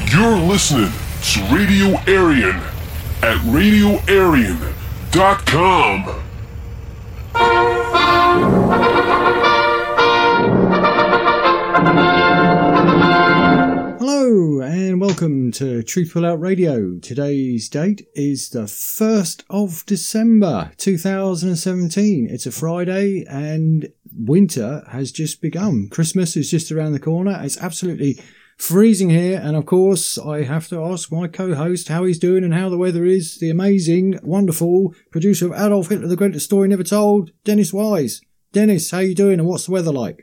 You're listening to Radio Aryan at RadioAryan.com. Hello and welcome to Truthful Out Radio. Today's date is the 1st of December 2017. It's a Friday and winter has just begun. Christmas is just around the corner. It's absolutely freezing here, and of course I have to ask my co-host how he's doing and how the weather is. The amazing, wonderful producer of Adolf Hitler, the Greatest Story Never Told, Dennis Wise. Dennis, how you doing and what's the weather like?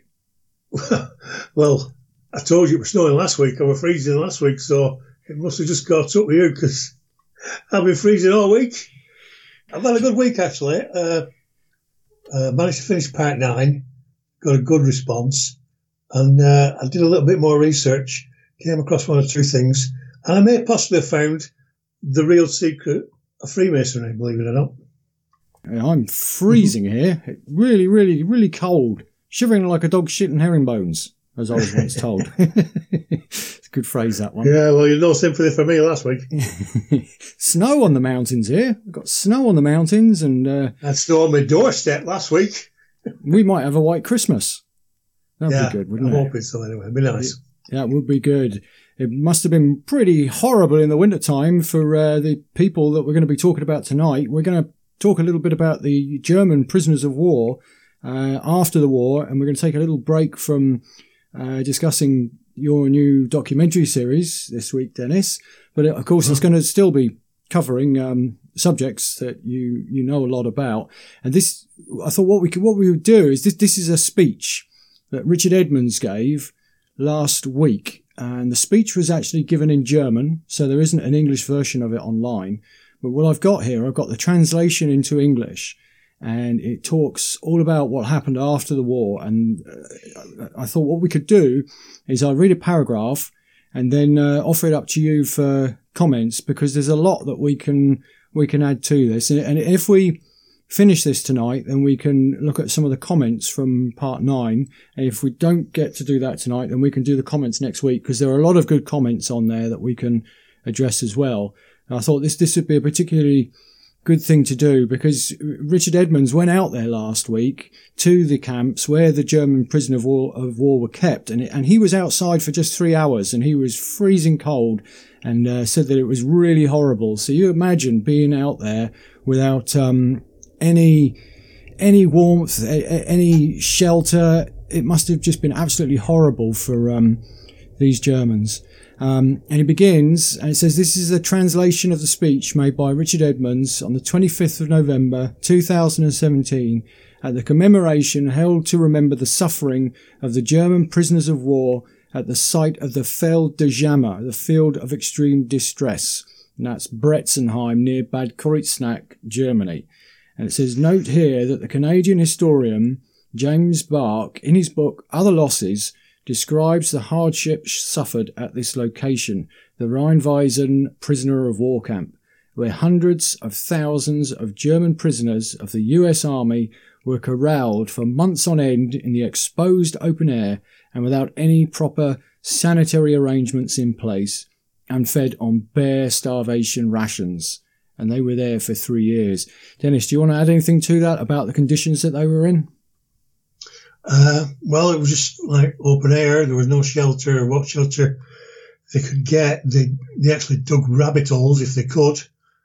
Well, I told you it was snowing last week. I was freezing last week, so it must have just caught up with you because I've been freezing all week. I've had a good week, actually. Managed to finish part 9, got a good response, and I did a little bit more research, came across one or two things, and I may possibly have found the real secret of Freemasonry, believe it or not. I'm freezing here. Really, really, really cold. Shivering like a dog shitting herringbones, as I was once told. It's a good phrase, that one. Yeah, well, you've no sympathy for me last week. Snow on the mountains here. We've got snow on the mountains, and had snow on my doorstep last week. We might have a white Christmas. That'd be good, wouldn't it? I'm hoping so anyway. It'd be nice. Yeah, it would be good. It must have been pretty horrible in the wintertime for the people that we're going to be talking about tonight. We're going to talk a little bit about the German prisoners of war after the war, and we're going to take a little break from discussing your new documentary series this week, Dennis. But of course, it's going to still be covering subjects that you know a lot about. And this, I thought, what we would do is this is a speech that Richard Edmonds gave last week, and the speech was actually given in German, so there isn't an English version of it online. But what I've got here, I've got the translation into English, and it talks all about what happened after the war. And I thought what we could do is I read a paragraph and then offer it up to you for comments, because there's a lot that we can add to this. And if we finish this tonight, then we can look at some of the comments from part 9. And if we don't get to do that tonight, then we can do the comments next week, because there are a lot of good comments on there that we can address as well. And I thought this would be a particularly good thing to do, because Richard Edmonds went out there last week to the camps where the German prisoners of war were kept, and he was outside for just 3 hours, and he was freezing cold, and said that it was really horrible. So you imagine being out there without any warmth, any shelter. It must have just been absolutely horrible for these Germans. And he begins, and it says, this is a translation of the speech made by Richard Edmonds on the 25th of November 2017 at the commemoration held to remember the suffering of the German prisoners of war at the site of the Feld de Jammer, the field of extreme distress. And that's Bretzenheim near Bad Kreuznach, Germany. And it says, note here that the Canadian historian James Bark, in his book Other Losses, describes the hardships suffered at this location, the Rheinwiesen prisoner of war camp, where hundreds of thousands of German prisoners of the US Army were corralled for months on end in the exposed open air and without any proper sanitary arrangements in place, and fed on bare starvation rations. And they were there for 3 years. Dennis, do you want to add anything to that about the conditions that they were in? Well, it was just like open air. There was no shelter or what shelter they could get. They actually dug rabbit holes if they could.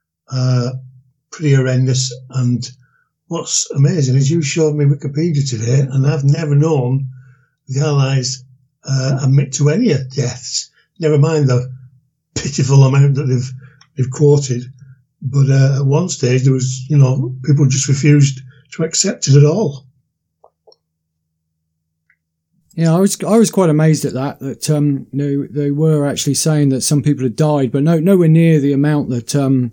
Pretty horrendous. And what's amazing is you showed me Wikipedia today, and I've never known the Allies admit to any deaths. Never mind the pitiful amount that they've quoted. But at one stage, there was, people just refused to accept it at all. Yeah, I was quite amazed at that they were actually saying that some people had died, but nowhere near the amount that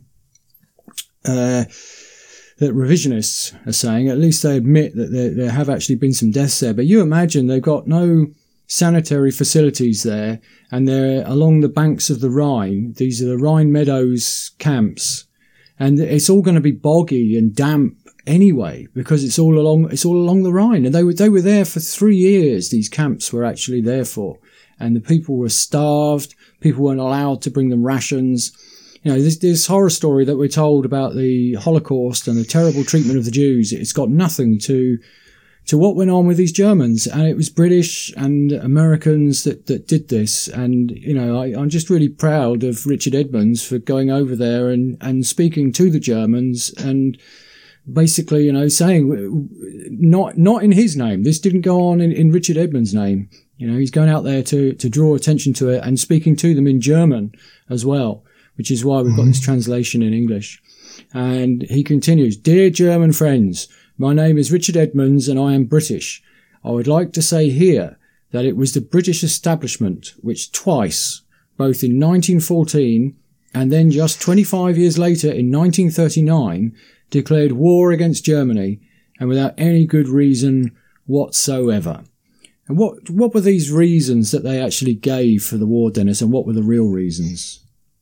that revisionists are saying. At least they admit that there have actually been some deaths there. But you imagine they've got no sanitary facilities there, and they're along the banks of the Rhine. These are the Rhine Meadows camps, and it's all going to be boggy and damp anyway, because it's all along the Rhine. And they were there for 3 years. These camps were actually there for, and the people were starved. People weren't allowed to bring them rations. You know, this horror story that we're told about the Holocaust and the terrible treatment of the Jews, it's got nothing to what went on with these Germans. And it was British and Americans that did this. And, you know, I'm just really proud of Richard Edmonds for going over there and speaking to the Germans and basically, you know, saying not in his name. This didn't go on in Richard Edmonds' name. You know, he's going out there to draw attention to it and speaking to them in German as well, which is why we've got this translation in English. And he continues, "Dear German friends, my name is Richard Edmonds and I am British. I would like to say here that it was the British establishment which twice, both in 1914 and then just 25 years later in 1939, declared war against Germany, and without any good reason whatsoever." And what were these reasons that they actually gave for the war, Dennis, and what were the real reasons?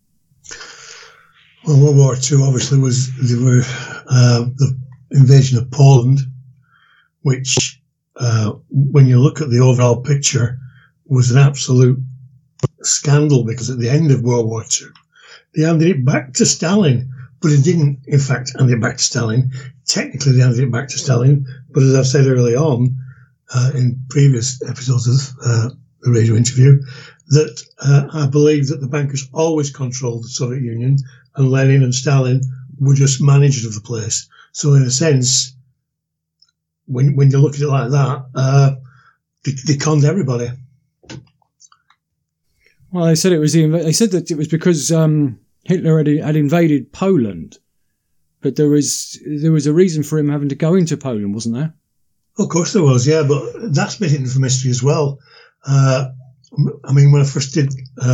Well, World War II obviously was the invasion of Poland, which, when you look at the overall picture, was an absolute scandal, because at the end of World War II, they handed it back to Stalin, but it didn't, in fact, hand it back to Stalin. Technically, they handed it back to Stalin, but as I've said early on, in previous episodes of the radio interview, that I believe that the bankers always controlled the Soviet Union, and Lenin and Stalin were just managers of the place. So in a sense, when you look at it like that, they conned everybody. Well, they said that it was because Hitler had invaded Poland, but there was a reason for him having to go into Poland, wasn't there? Of course there was, yeah, but that's been hidden from history as well. I mean, when I first did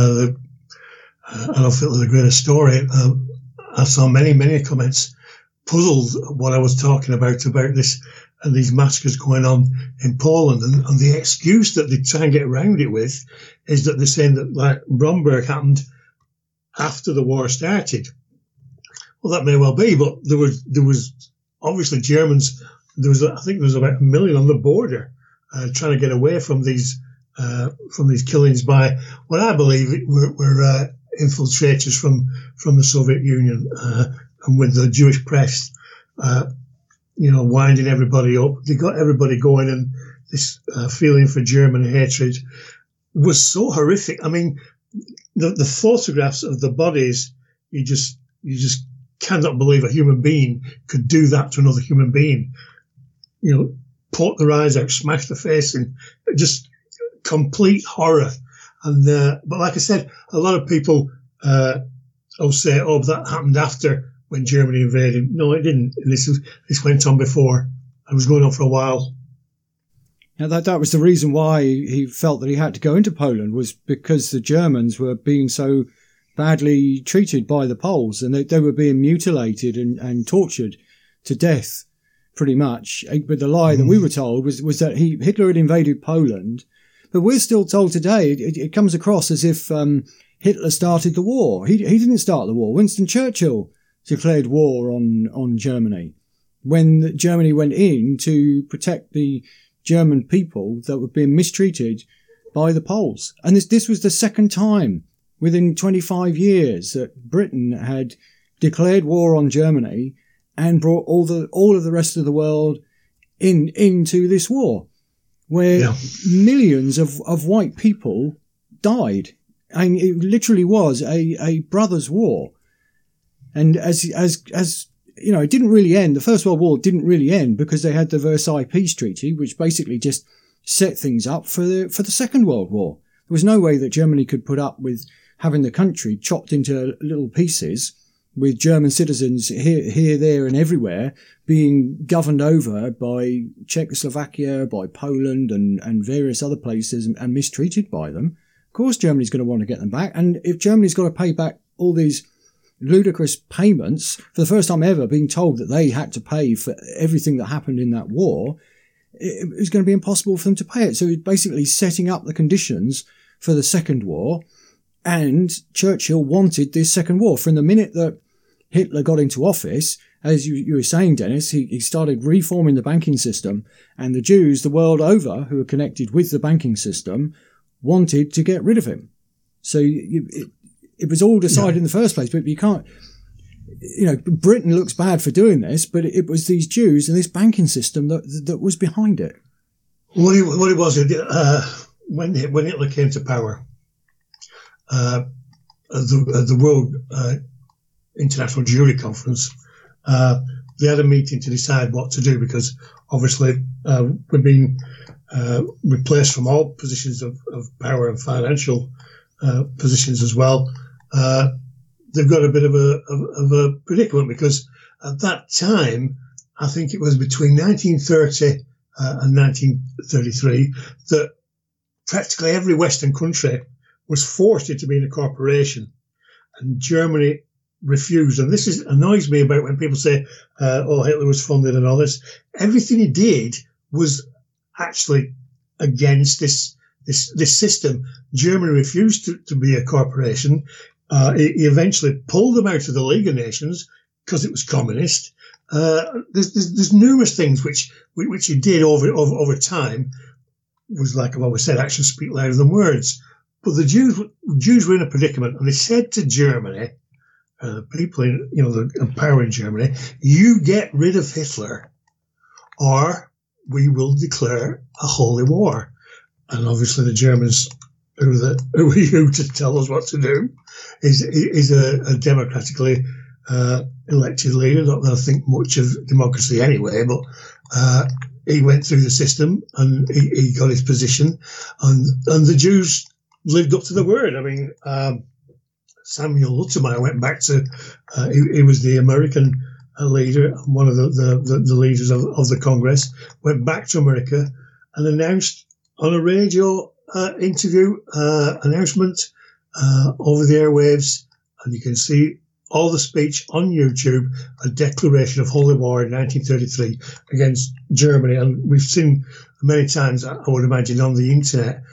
I don't feel the greatest story, I saw many comments puzzled what I was talking about this and these massacres going on in Poland, and the excuse that they try and get around it with is that they're saying that, like, Bromberg happened after the war started. Well, that may well be, but there was obviously Germans. I think there was about 1 million on the border trying to get away from these killings by what I believe were infiltrators from the Soviet Union, and with the Jewish press, winding everybody up. They got everybody going, and this feeling for German hatred was so horrific. I mean, the photographs of the bodies, you just cannot believe a human being could do that to another human being. Poke their eyes out, smash the face in, just complete horror. And but like I said, a lot of people will say, "Oh, that happened after when Germany invaded." No, it didn't. This went on before. It was going on for a while. Now that was the reason why he felt that he had to go into Poland, was because the Germans were being so badly treated by the Poles, and they were being mutilated and tortured to death, pretty much. But the lie that we were told was that Hitler had invaded Poland. But we're still told today, it comes across as if Hitler started the war. He didn't start the war. Winston Churchill declared war on Germany when Germany went in to protect the German people that were being mistreated by the Poles. And this was the second time within 25 years that Britain had declared war on Germany and brought all of the rest of the world into this war, where millions of white people died. And it literally was a brothers' war. And as it didn't really end. The First World War didn't really end because they had the Versailles Peace Treaty, which basically just set things up for the Second World War. There was no way that Germany could put up with having the country chopped into little pieces, with German citizens here, there and everywhere being governed over by Czechoslovakia, by Poland and various other places and mistreated by them. Of course, Germany's going to want to get them back. And if Germany's got to pay back all these ludicrous payments, for the first time ever being told that they had to pay for everything that happened in that war, it was going to be impossible for them to pay it. So it's basically setting up the conditions for the Second War. And Churchill wanted this Second War. From the minute that Hitler got into office, as you were saying, Dennis, he started reforming the banking system, and the Jews the world over who were connected with the banking system wanted to get rid of him. So it was all decided in the first place, but you can't, Britain looks bad for doing this, but it was these Jews and this banking system that was behind it. What it was, when Hitler came to power, the World International Jewry Conference, they had a meeting to decide what to do, because obviously we've been replaced from all positions of power and financial positions as well. They've got a bit of a predicament, because at that time, I think it was between 1930 and 1933, that practically every Western country was forced into being a corporation, and Germany refused. And this annoys me about when people say, Hitler was funded and all this. Everything he did was actually against this system. Germany refused to be a corporation. He eventually pulled them out of the League of Nations because it was communist. There's numerous things which he did over time. It was like I've always said, actions speak louder than words. But the Jews were in a predicament, and they said to Germany, people in the power in Germany, you get rid of Hitler, or we will declare a holy war. And obviously the Germans, who are you to tell us what to do, is a democratically elected leader. Not that I think much of democracy anyway, but he went through the system and he got his position, and the Jews lived up to the word. I mean, Samuel Luttermeyer went back to, he was the American leader, one of the leaders of the Congress, went back to America and announced on a radio announcement over the airwaves, and you can see all the speech on YouTube, a declaration of holy war in 1933 against Germany. And we've seen many times, I would imagine, on the internet,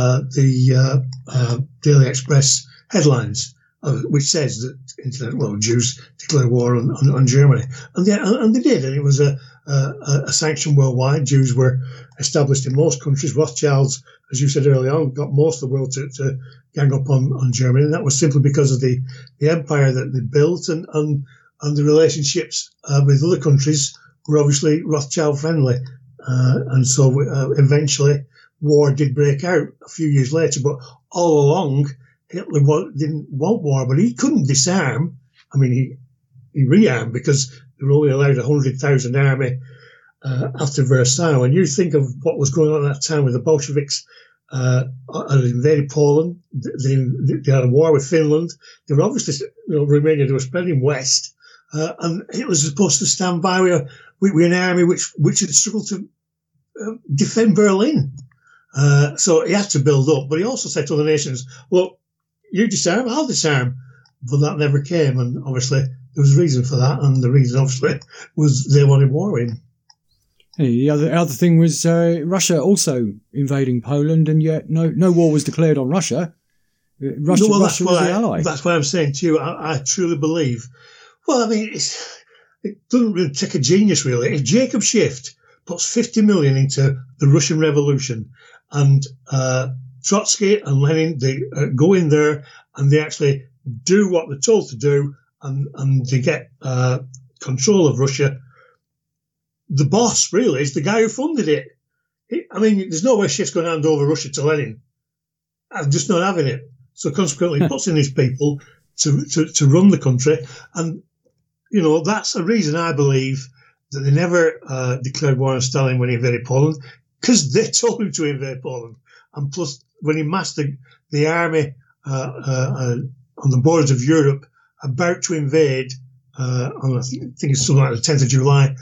the Daily Express headlines, which says that Jews declare war on Germany, and they did, and it was a sanction worldwide. Jews were established in most countries. Rothschilds, as you said earlier on, got most of the world to gang up on Germany, and that was simply because of the empire that they built and the relationships with other countries were obviously Rothschild friendly, and so eventually war did break out a few years later. But all along, Hitler didn't want war, but he couldn't disarm. I mean, he rearmed, because they were only allowed 100,000 army after Versailles. And you think of what was going on at that time with the Bolsheviks had invaded Poland. They had a war with Finland. They were obviously, Romania, they were spreading west. And Hitler was supposed to stand by with an army which had struggled to defend Berlin. So he had to build up. But he also said to other nations, well, you disarm, I'll disarm. But that never came, and obviously there was a reason for that, and the reason obviously was they wanted war in. The other thing was Russia also invading Poland, and yet no war was declared on Russia. Russia was the ally. That's what I'm saying to you. I truly believe. Well, I mean, it doesn't really take a genius, really. If Jacob Schiff puts 50 million into the Russian Revolution, and Trotsky and Lenin, they go in there and they actually do what they're told to do, and they get control of Russia. The boss really is the guy who funded it. There's no way Schiff's going to hand over Russia to Lenin. I'm just not having it. So consequently, he puts in his people to run the country, and that's a reason I believe that they never declared war on Stalin when he invaded Poland, because they told him to invade Poland. And plus, when he massed the army on the borders of Europe, about to invade on, I think it's something like the 10th of July,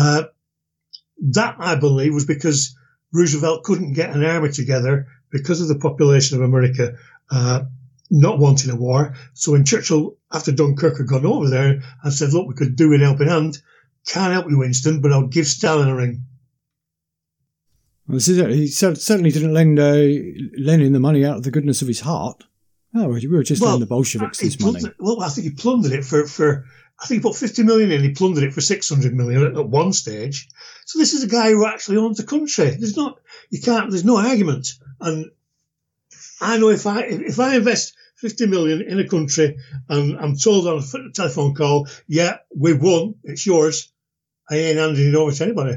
that, I believe, was because Roosevelt couldn't get an army together because of the population of America not wanting a war. So when Churchill, after Dunkirk, had gone over there and said, look, we could do an helping hand, can't help you, Winston, but I'll give Stalin a ring. Well, this is it. He certainly didn't lend Lenin the money out of the goodness of his heart. No, we were just lending the Bolsheviks this money. I think he plundered it for I think he put 50 million in, he plundered it for 600 million at one stage. So this is a guy who actually owns the country. There's no argument. And I know if I invest 50 million in a country and I'm told on a telephone call, yeah, we've won, it's yours, I ain't handing it over to anybody.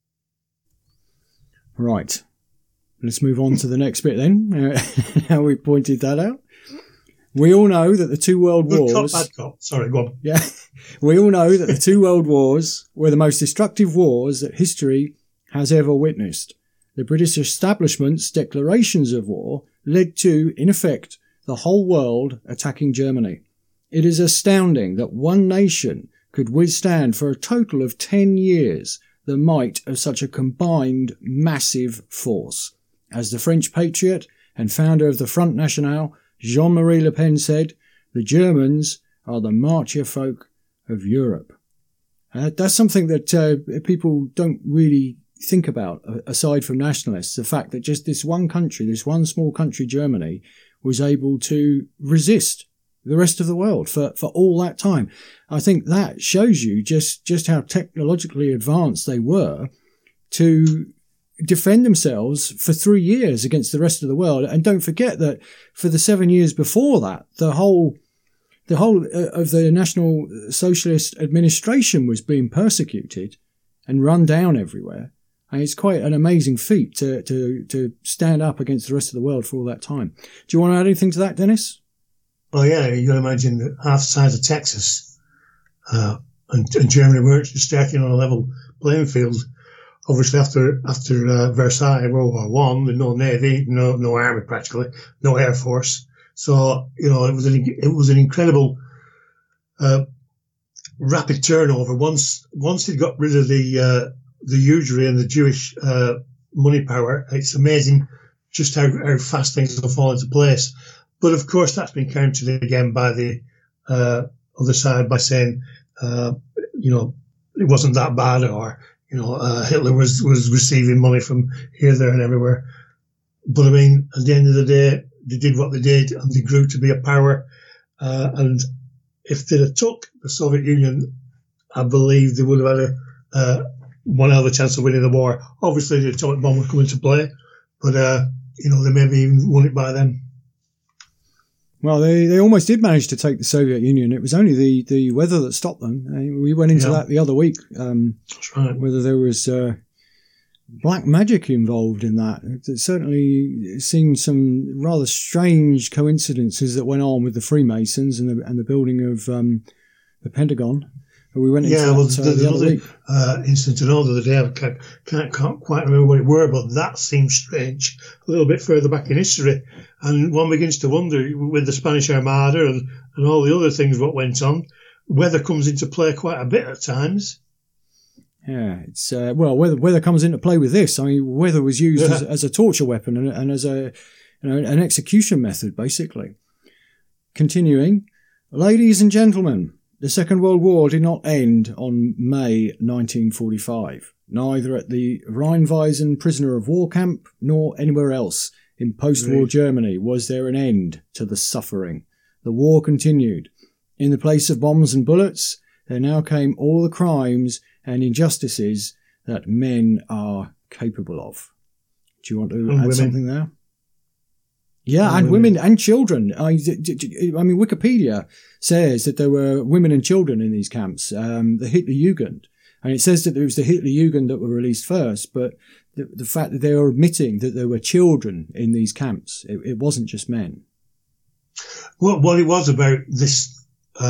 Right. Let's move on to the next bit then. How we pointed that out. We all know that the two world wars... Good cop, bad cop. Sorry, go on. Yeah. We all know that the two world wars were the most destructive wars that history has ever witnessed. The British establishment's declarations of war led to, in effect, the whole world attacking Germany. It is astounding that one nation could withstand for a total of 10 years the might of such a combined massive force. As the French patriot and founder of the Front National, Jean-Marie Le Pen, said, the Germans are the marcher folk of Europe. That's something that people don't really think about, aside from nationalists, the fact that just this one country, this one small country, Germany, was able to resist the rest of the world for all that time. I think that shows you just how technologically advanced they were to defend themselves for 3 years against the rest of the world. And don't forget that for the 7 years before that, the whole of the National Socialist administration was being persecuted and run down everywhere. And it's quite an amazing feat to stand up against the rest of the world for all that time. Do you want to add anything to that, Dennis? Well, yeah, you got to imagine that half the size of Texas and Germany weren't starting on a level playing field. Obviously, after Versailles, World War One, there's no navy, no army practically, no air force. So it was an incredible rapid turnover. Once they got rid of the usury and the Jewish money power, it's amazing just how fast things will fall into place. But of course, that's been countered again by the other side by saying, it wasn't that bad, or Hitler was receiving money from here, there, and everywhere. But I mean, at the end of the day, they did what they did, and they grew to be a power. And if they'd have took the Soviet Union, I believe they would have had one hell of a chance of winning the war. Obviously, the atomic bomb would come into play, but they maybe even won it by then. Well, they almost did manage to take the Soviet Union. It was only the weather that stopped them. We went into that the other week. That's right. Whether there was black magic involved in that. It certainly seemed some rather strange coincidences that went on with the Freemasons and the building of the Pentagon. We went into the other week. Incident and all the other day. I can't quite remember what it were, but that seems strange. A little bit further back in history, and one begins to wonder with the Spanish Armada and all the other things what went on. Weather comes into play quite a bit at times. Yeah, it's weather comes into play with this. I mean, weather was used as a torture weapon and as an execution method, basically. Continuing, ladies and gentlemen. The Second World War did not end on May 1945, neither at the Rheinwiesen prisoner of war camp nor anywhere else in post-war Germany was there an end to the suffering. The war continued. In the place of bombs and bullets, there now came all the crimes and injustices that men are capable of. Do you want to add something there? Yeah, and women and children. I mean, Wikipedia says that there were women and children in these camps, the Hitlerjugend. And it says that it was the Hitlerjugend that were released first, but the fact that they are admitting that there were children in these camps, it wasn't just men. Well, what it was about this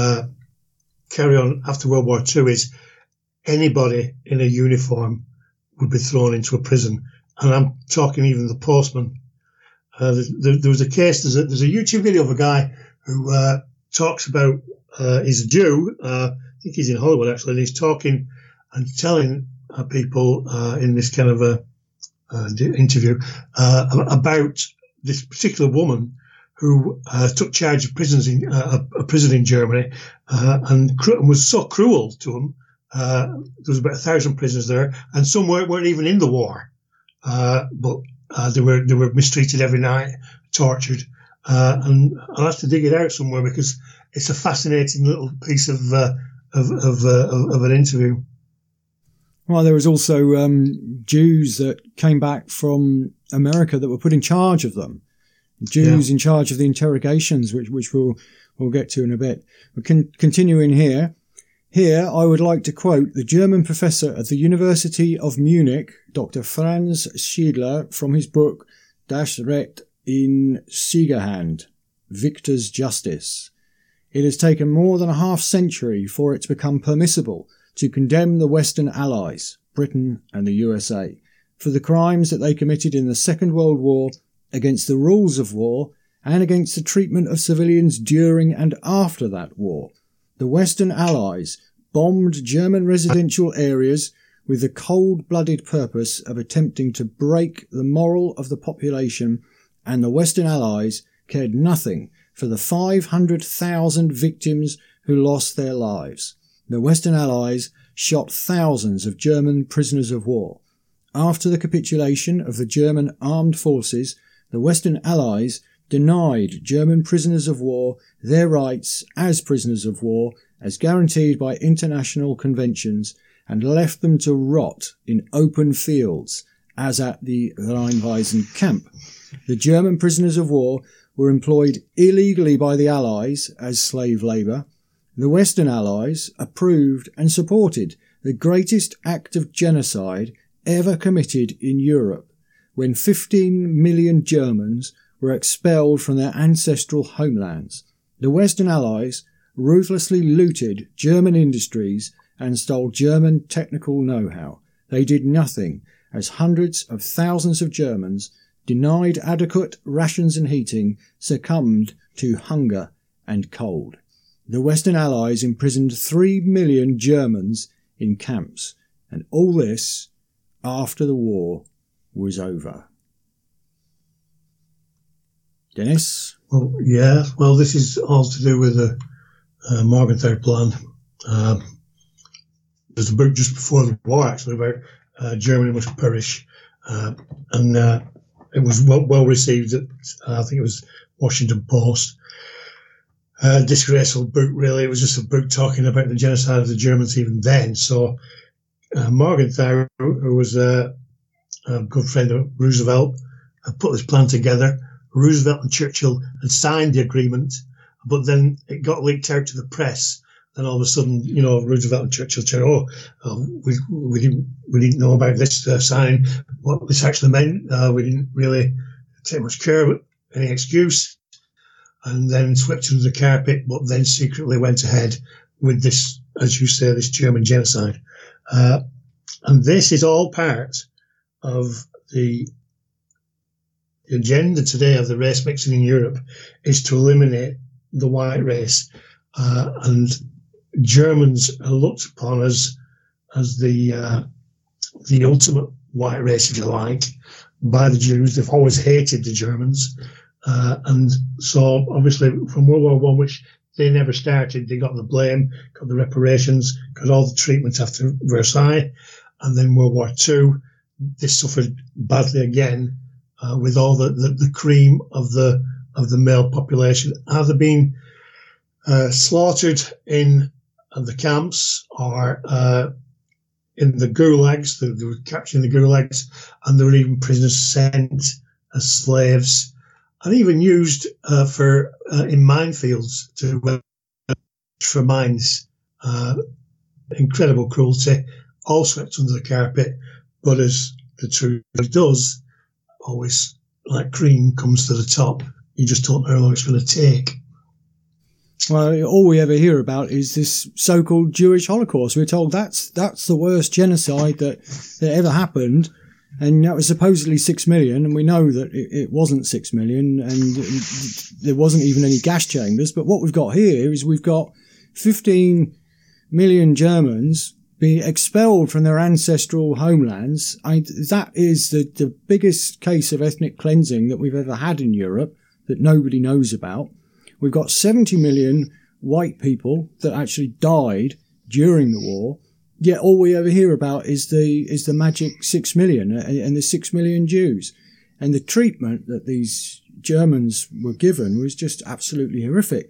carry on after World War II is anybody in a uniform would be thrown into a prison. And I'm talking even the postman. There was a case, there's a YouTube video of a guy who talks about, he's a Jew, I think he's in Hollywood actually, and he's talking and telling people in this kind of interview about this particular woman who took charge of prisons in a prison in Germany and was so cruel to them. There was about 1,000 prisoners there, and some weren't even in the war, but they were mistreated every night, tortured, and I'll have to dig it out somewhere because it's a fascinating little piece of an interview. Well, there was also Jews that came back from America that were put in charge of them, Jews in charge of the interrogations, which we'll get to in a bit. We can continue in here. Here, I would like to quote the German professor at the University of Munich, Dr. Franz Schiedler, from his book Das Recht in Siegerhand, Victor's Justice. It has taken more than a half-century for it to become permissible to condemn the Western Allies, Britain and the USA, for the crimes that they committed in the Second World War against the rules of war and against the treatment of civilians during and after that war. The Western Allies bombed German residential areas with the cold-blooded purpose of attempting to break the moral of the population, and the Western Allies cared nothing for the 500,000 victims who lost their lives. The Western Allies shot thousands of German prisoners of war. After the capitulation of the German armed forces, the Western Allies denied German prisoners of war their rights as prisoners of war as guaranteed by international conventions, and left them to rot in open fields, as at the Rheinwiesen camp. The German prisoners of war were employed illegally by the Allies as slave labour. The Western Allies approved and supported the greatest act of genocide ever committed in Europe, when 15 million Germans were expelled from their ancestral homelands. The Western Allies ruthlessly looted German industries and stole German technical know-how. They did nothing as hundreds of thousands of Germans, denied adequate rations and heating, succumbed to hunger and cold. The Western Allies imprisoned 3 million Germans in camps, and all this after the war was over. Dennis? Well, yeah. Well, this is all to do with the Morgenthau Plan. There's a book just before the war, actually, about Germany must perish, and it was well received at, I think it was Washington Post. Disgraceful book, really. It was just a book talking about the genocide of the Germans even then. So Morgenthau, who was a good friend of Roosevelt, put this plan together. Roosevelt and Churchill had signed the agreement, but then it got leaked out to the press. And all of a sudden, Roosevelt and Churchill said, we didn't know about this sign, what this actually meant. We didn't really take much care of any excuse. And then swept under the carpet, but then secretly went ahead with this, as you say, this German genocide. And this is all part of the agenda today of the race mixing in Europe, is to eliminate the white race. And Germans are looked upon as the ultimate white race, if you like, by the Jews. They've always hated the Germans. And so, obviously, from World War I, which they never started, they got the blame, got the reparations, got all the treatment after Versailles. And then World War II, they suffered badly again, with all the cream of the male population, either being slaughtered in the camps or in the gulags. They were captured in the gulags, and there were even prisoners sent as slaves, and even used in minefields for mines. Incredible cruelty, all swept under the carpet. But as the truth does, always like cream comes to the top. You just don't know how long it's going to take. Well, all we ever hear about is this so-called Jewish Holocaust. We're told that's the worst genocide that ever happened, and that was supposedly 6 million, and we know that it wasn't 6 million, and there wasn't even any gas chambers. But what we've got here is we've got 15 million Germans being expelled from their ancestral homelands. That is the biggest case of ethnic cleansing that we've ever had in Europe that nobody knows about. We've got 70 million white people that actually died during the war, yet all we ever hear about is the magic 6 million and the 6 million Jews. And the treatment that these Germans were given was just absolutely horrific.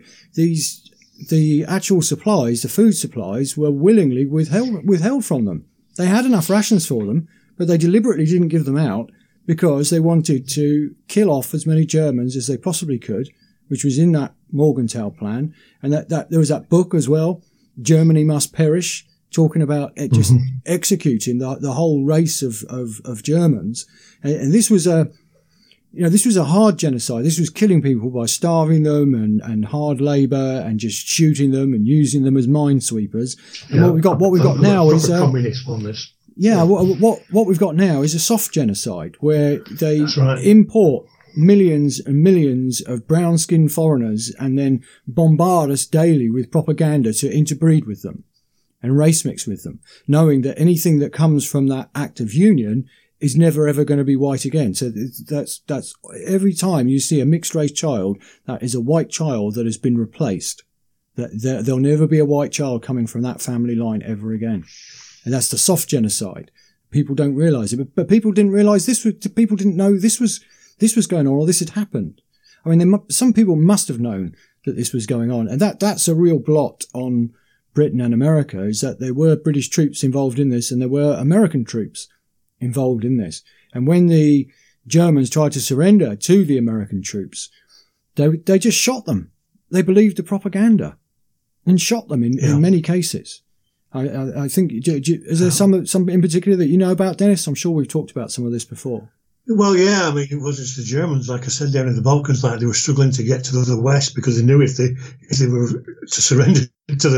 The actual supplies, the food supplies, were willingly withheld from them. They had enough rations for them, but they deliberately didn't give them out because they wanted to kill off as many Germans as they possibly could, which was in that Morgenthau plan. And that there was that book as well, Germany Must Perish, talking about just executing the whole race of Germans. And this was this was a hard genocide. This was killing people by starving them and hard labour and just shooting them and using them as minesweepers. And what we've got now is communist on this. Yeah, what we've got now is a soft genocide where they right. import millions and millions of brown-skinned foreigners and then bombard us daily with propaganda to interbreed with them and race mix with them, knowing that anything that comes from that act of union is never ever going to be white again. So that's every time you see a mixed race child, that is a white child that has been replaced. That there'll never be a white child coming from that family line ever again. And that's the soft genocide. People don't realise it, but people didn't realise this was. People didn't know this was going on or this had happened. I mean, some people must have known that this was going on, and that's a real blot on Britain and America, is that there were British troops involved in this and there were American troops involved in this. And when the Germans tried to surrender to the American troops, they just shot them. They believed the propaganda and shot them in many cases. I think, is there some in particular that you know about, Dennis? I'm sure we've talked about some of this before. Well, yeah, I mean, it wasn't the Germans, like I said, down in the Balkans, like they were struggling to get to the West because they knew if they were to surrender to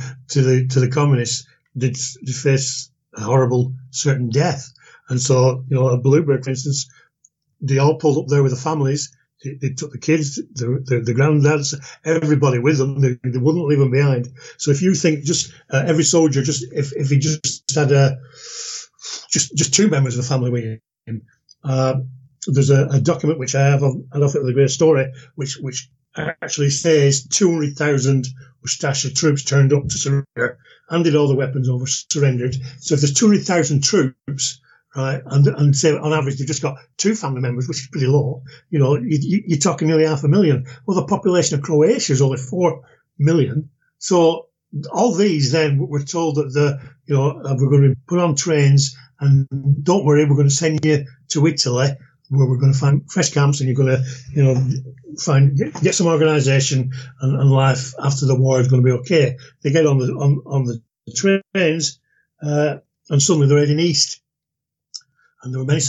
the communists, they'd face a horrible certain death. And so, at Blueberg, for instance, they all pulled up there with the families. They took the kids, the granddads, everybody with them. They wouldn't leave them behind. So if you think every soldier, if he just had just two members of the family with him. There's a document which I have on, I don't think it was a great story, which actually says 200,000 Ustasha troops turned up to surrender, handed all the weapons over, surrendered. So if there's 200,000 troops, right, and say on average they've just got two family members, which is pretty low, you're talking nearly 500,000. Well, the population of Croatia is only 4 million. So all these then were told that we're going to be put on trains, and don't worry, we're going to send you to Italy, where we're going to find fresh camps, and you're going to get some organisation, and life after the war is going to be okay. They get on the trains, and suddenly they're heading east, and there were many